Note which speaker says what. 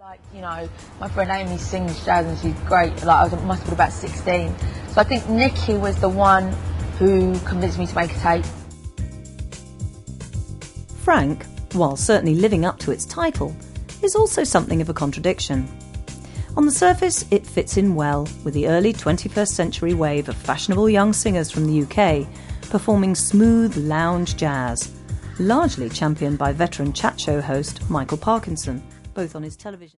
Speaker 1: Like, you know, my friend Amy sings jazz and she's great. Like, I must have been about 16. So I think Nikki was the one who convinced me to make a tape.
Speaker 2: Frank, while certainly living up to its title, is also something of a contradiction. On the surface, it fits in well with the early 21st century wave of fashionable young singers from the UK performing smooth lounge jazz, largely championed by veteran chat show host Michael Parkinson, both on his television